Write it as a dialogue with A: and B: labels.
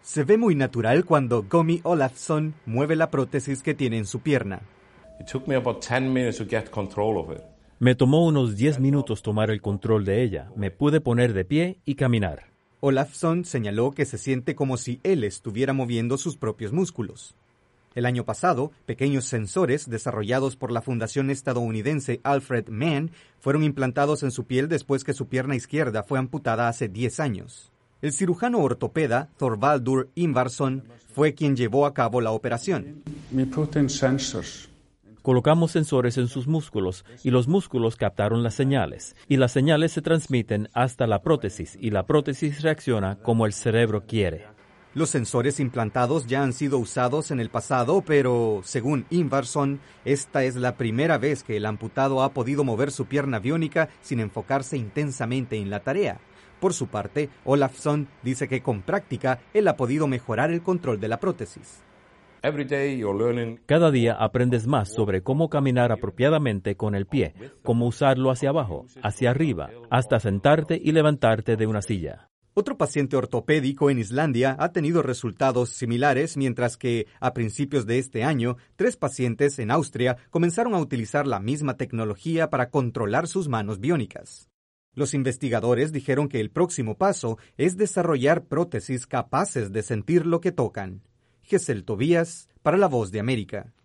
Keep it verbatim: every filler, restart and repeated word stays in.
A: Se ve muy natural cuando Gummy Olafsson mueve la prótesis que tiene en su pierna.
B: It took me about ten minutes to get control of it.
C: Me tomó unos diez minutos tomar el control de ella. Me pude poner de pie y caminar.
A: Olafsson señaló que se siente como si él estuviera moviendo sus propios músculos. El año pasado, pequeños sensores desarrollados por la fundación estadounidense Alfred Mann fueron implantados en su piel después que su pierna izquierda fue amputada hace diez años. El cirujano ortopeda Thorvaldur Ingvarsson fue quien llevó a cabo la operación.
D: We put in sensors.
C: Colocamos sensores en sus músculos y los músculos captaron las señales. Y las señales se transmiten hasta la prótesis y la prótesis reacciona como el cerebro quiere.
A: Los sensores implantados ya han sido usados en el pasado, pero, según Ingvarsson, esta es la primera vez que el amputado ha podido mover su pierna biónica sin enfocarse intensamente en la tarea. Por su parte, Olafsson dice que con práctica él ha podido mejorar el control de la prótesis.
B: Every day you're learning.
C: Cada día aprendes más sobre cómo caminar apropiadamente con el pie, cómo usarlo hacia abajo, hacia arriba, hasta sentarte y levantarte de una silla.
A: Otro paciente ortopédico en Islandia ha tenido resultados similares, mientras que, a principios de este año, tres pacientes en Austria comenzaron a utilizar la misma tecnología para controlar sus manos biónicas. Los investigadores dijeron que el próximo paso es desarrollar prótesis capaces de sentir lo que tocan. Gesell Tobías, para La Voz de América.